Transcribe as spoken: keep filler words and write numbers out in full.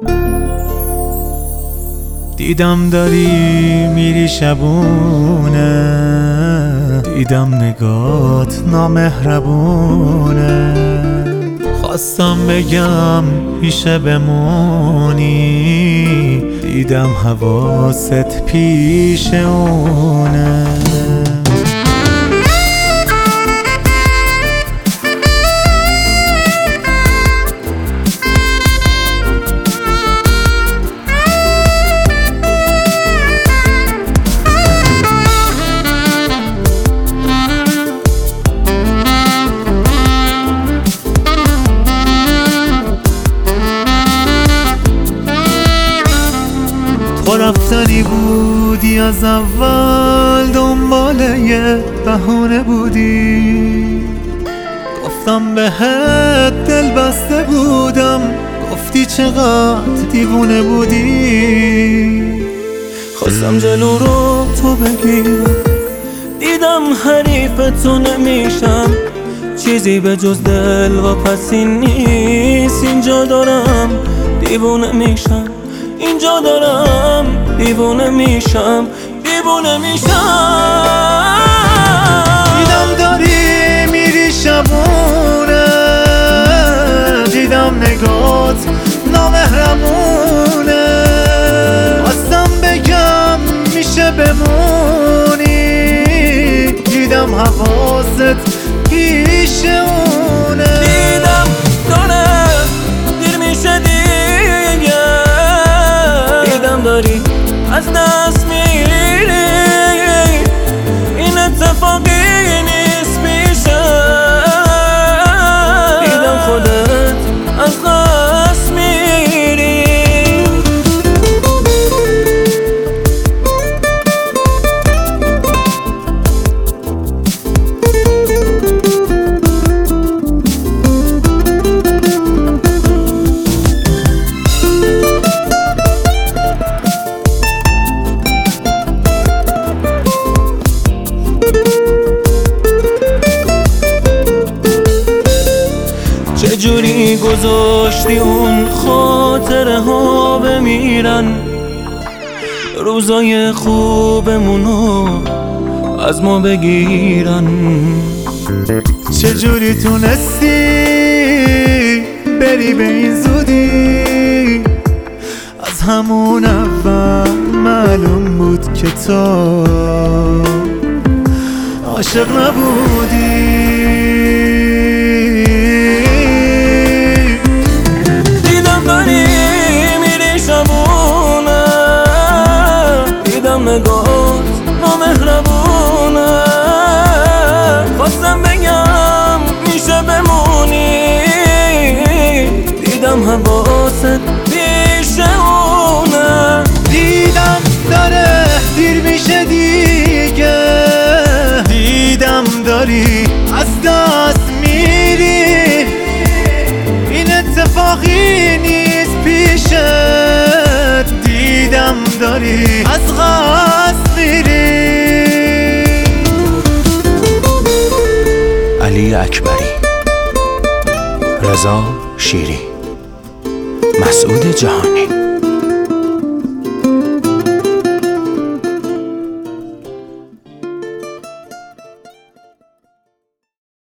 دیدم داری میری شبونه، دیدم نگات نامهربونه. خواستم بگم پیشه بمونی، دیدم حواست پیش اونه. تو رفتنی بودی از اول، دنبال یه بهونه بودی. گفتم بهت دل بسته بودم، گفتی چقدر دیوونه بودی. خواستم جلو رو تو بگیرم، دیدم حریف تو نمیشم. چیزی به جز دل و پسی نیست. اینجا دارم دیوونه میشم، اینجا دارم دیوونه میشم، دیوونه میشم. دیدم داری میری شبونه، دیدم نگات نامهربونه. خواستم بگم میشه بمونی، دیدم حواست پیش اونه. دیدم داره دیر میشه دیگه، دیدم داری از دست میری. این اتفاقی نیست پیشه، دیدم خودت از دست میری. چجوری گذاشتی اون خاطره ها بمیرن، روزای خوبمونو از ما بگیرن. چجوری تونستی بری به این زودی؟ از همون اول معلوم بود که تو عاشق نبودی. نگات نامهربونه. خواستم بگم میشه بمونی، دیدم حواست پیش اونه. دیدم داره دیر میشه دیگه، دیدم داری از دست میری. این اتفاقی نیست پیشت، دیدم داری از قصد میری. علی اکبری، رضا شیری، مسعود جهانی.